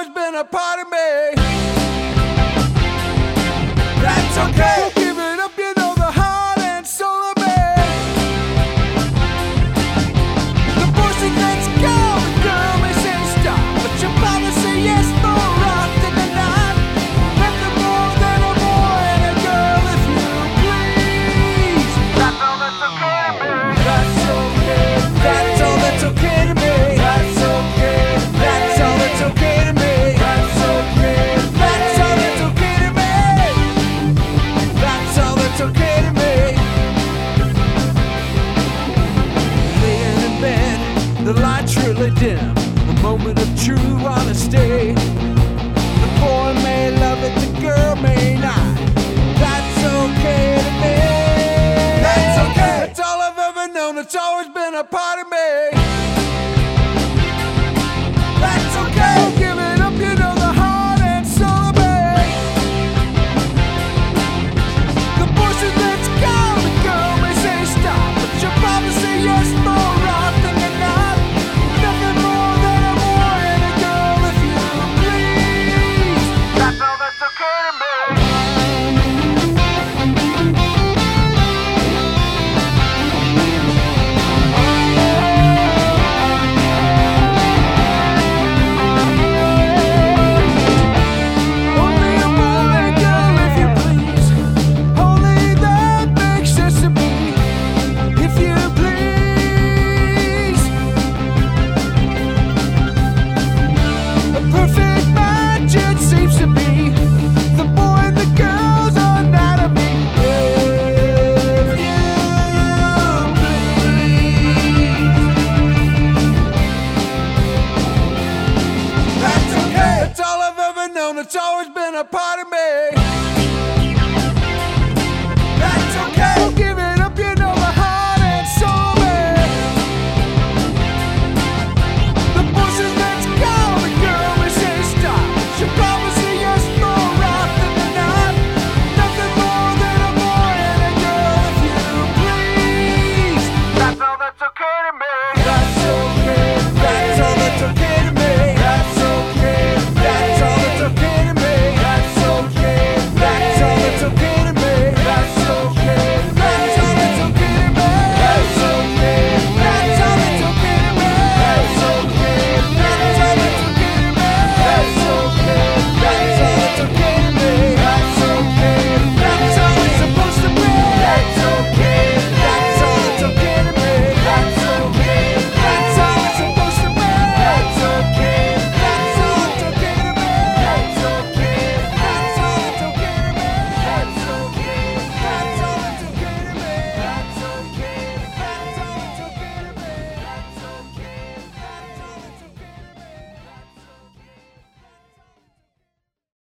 always been a part of me. That's okay. Won't give it up, you know the heart and soul of me. The voices that's gone, the girl may say stop, but your father say yes more often than not. Nothing more than a boy and a girl, if you please. That's all that's okay to me. That's okay. That's all that's okay to me. That's okay. That's all that's okay to me. That's okay. That's all that's okay to me. That's all that's okay to me. Laying in bed, the light's really dim. A moment of true honesty. The boy may love it, the girl may not. That's okay to me. That's okay. That's all I've ever known. It's always been a part of me. That's okay. Won't give it up, you know the heart and soul of me. The voices that's gone, the girl may say stop, but your father say yes more often than not. Nothing more than a boy and a girl, if you please. That's all that's okay to me. Only a boy and girl, if you please. Only that makes sense to me, if you please. A perfect match it seems to be. The boy and the girl's anatomy, if you please. That's okay. That's all I've ever known. It's always been a part of me.